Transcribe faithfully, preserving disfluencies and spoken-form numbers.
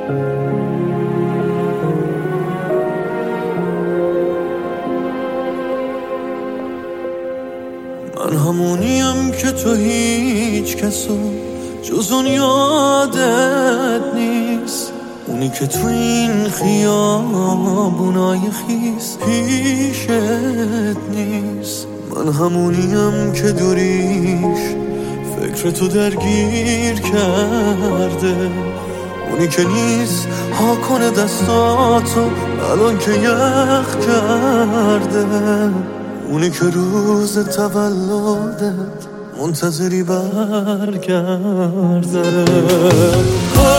من همونیم که تو هیچ کسو جز اون یادت نیست، اونی که تو این خیابونای خیس پیشت نیست. من همونیم که دوریش فکر تو درگیر کرده، اونی که نیست ها کنه دستاتو الان که یخ کرده، اونی که روز تولدت منتظری برگرده.